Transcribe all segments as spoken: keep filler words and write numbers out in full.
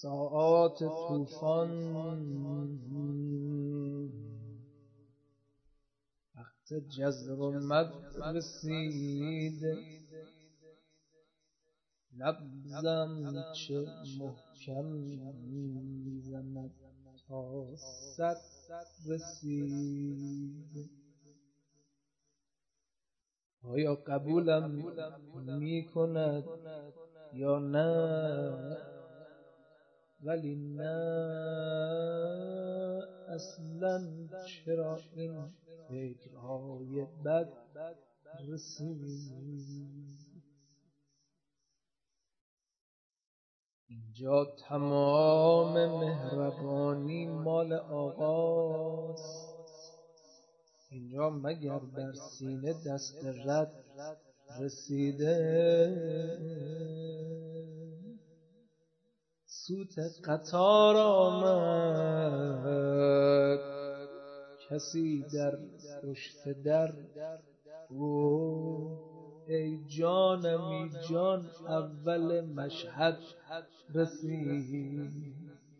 ساعات طوفان وقت جزر و مد رسید، نبضم چه محکم میزند تا صد رسید. آیا قبولم می کند یا نه؟ ولی نه، اصلا چرا این فکرهای بد رسید؟ اینجا تمام مهربانی مال آقاست، اینجا مگر در سینه دست رد رسیده؟ سوت قطار آمد، کسی در پشت در گفت ای جانمی جان، اول مشهد رسید.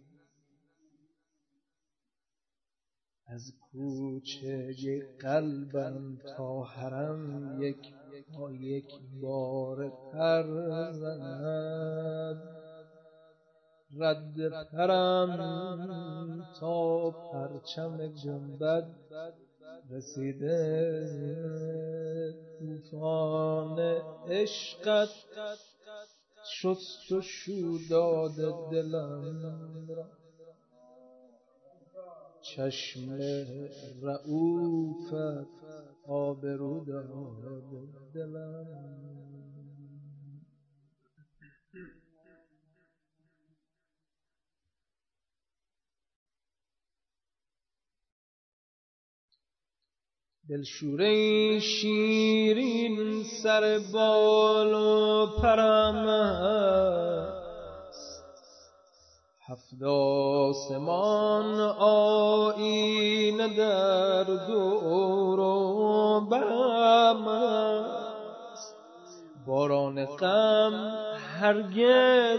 از کوچه قلبم تا حرم یک با یک بار پر زند، رد پرم تا پرچم گنبد رسیده. طوفان عشقت شست و شو داده دلم را، چشم رؤوفت آبرو داده دلم. دلشوره شیرین سر بال و پرم است، هفت آسمان آیینه در دور و برم است. باران غم هرگز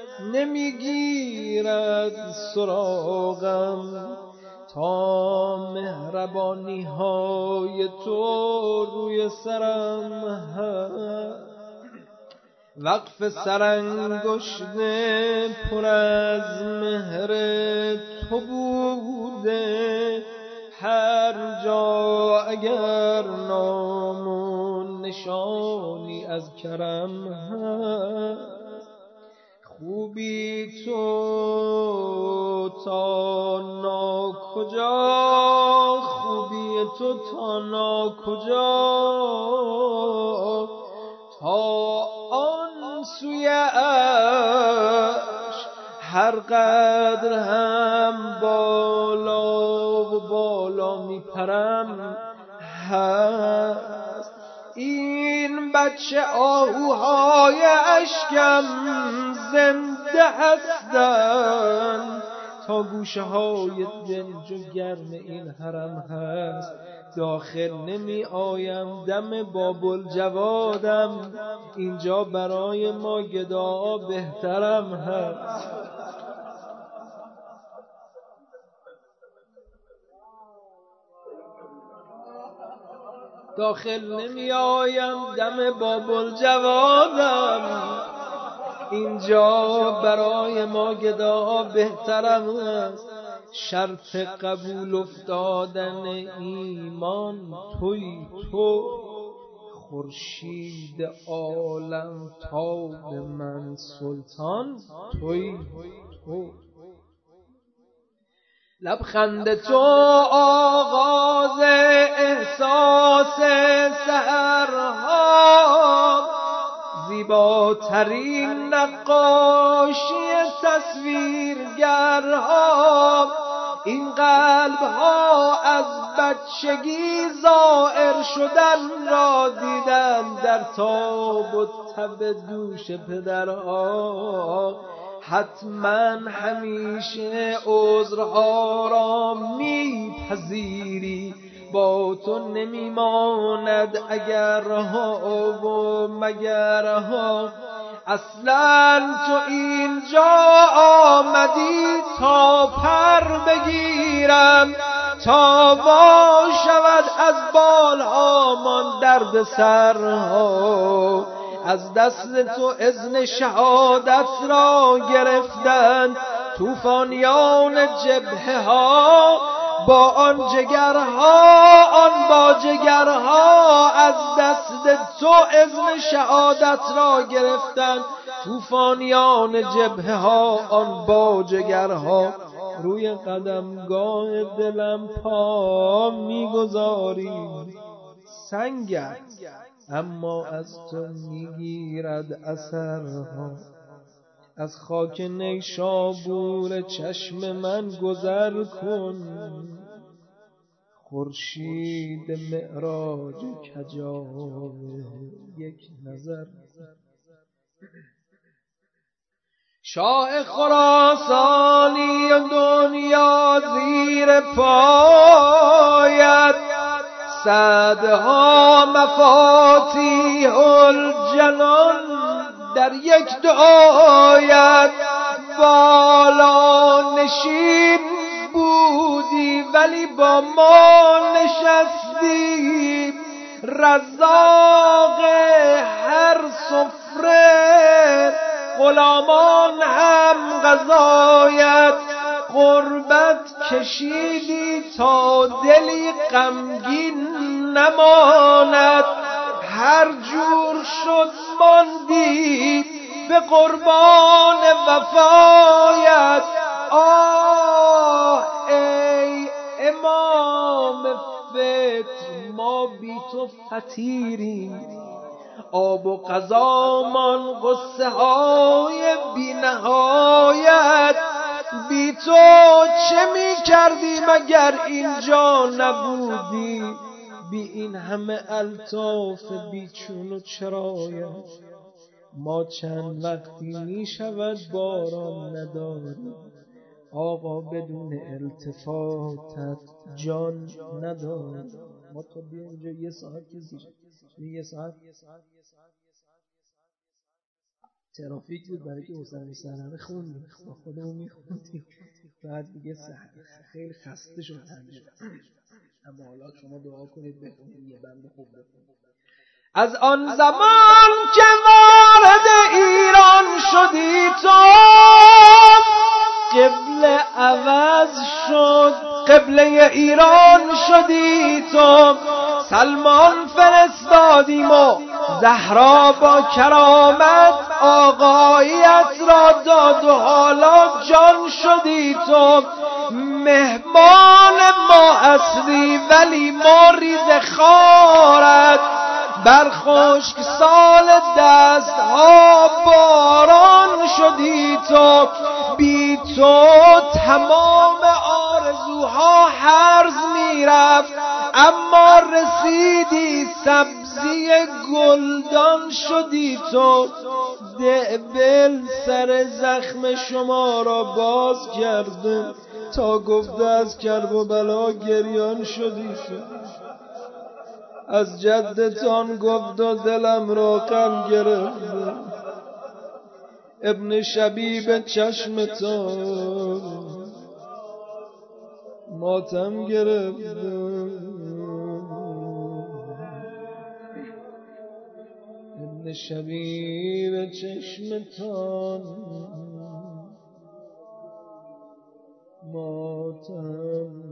نمیگیرد سراغم، تا مهربانی های تو روی سرم هست. وقف سرانگشت پر از مهر تو بوده، هر جا اگر نام و نشانی از کرم هست. خوبی تو تا ناکجا، خوبی تو تا ناکجا، تا آن سویش هر قدر هم بالا و بالا می پرم هست. این بچه آهوهای اشکم زنده هستند، تا گوشه های دنج و گرم این حرم هست. داخل نمی آیم دم بابل جوادم، اینجا برای ما گدا بهترم هست. داخل نمی آیم دم بابل جوادم، اینجا برای ما گدا بهترم است. شرط قبول افتادن ایمان توی تو، خورشید عالم تاب من سلطان توی تو. لبخند تو آغاز احساس سحرها، زیباترین نقاشی تصویرگرها. این قلبها از بچگی زائر شدن را دیدن در تاب و تب دوش پدرها. حتما همیشه عذرها را میپذیری، با تو نمیماند اگرها و مگرها. اصلا تو اینجا آمدی تا پر بگیرم، تا وا شود از بالهامان درد سرها. از دست تو اذن شهادت را گرفتند طوفانیان جبهه ها، با آن جگرها آن با جگرها. از دست تو اذن شهادت را گرفتند طوفانیان جبهه ها آن با جگرها. روی قدمگاه دلم پا میگذاری سنگت، اما از تو میگیرد اثرها. از خاک نیشابور چشم من گذر کن، خورشید معراج کجاوه یک نظر. شاه خراسانی دنیا زیر پایت، صدها مفاتیح الجنان در یک دعایت. بالا نشین بودی ولی با ما نشستی، رزاق هر سفره غلامان هم غذایت. غربت کشیدی تا دلی غمگین نماند، هر جور شد ماندی به قربان وفایت. آه ای امام فطر ما بی تو فطیریم، آب و قضامان قصه های بی نهایت. بی تو چه می کردی مگر اینجا نبودی، بی این همه الطاف بی چون و چرایت. ما چند وقتی می شود باران نداریم، آقا بدون التفاتت جان نداریم. ما تا بیا اینجا یه ساعت کشید، یه ساعت ترافیک بود برای که حسین سرنه خوندیم، با خودمون میخوندیم، بعد دیگه خیلی خسته شدم. اما حالا شما دعا کنید بخونید یه بند خوب بخونید. از آن زمان که وارد ایران شدی تو، قبله عوض شد، قبله ایران شدی تو. سلمان فرستادیم و زهرا با کرامت آقایت را داد و حالا جان شدی تو. مهمان ما اصلی ولی ما ریزه خارت، بر خشک سال دست ها باران شدی تو. بی تو تمام آرزوها هرز میرفت، اما رسیدی سبزی گلدان شدی تو. دعبل سر زخم شما را باز کرده، تا گفته از کرب و بلا گریان شدی تو. از جدتان گفت و دلم را غم گرفت، ابن شبیب چشمتان ماتم گرفت. ابن شبیب چشمتان ماتم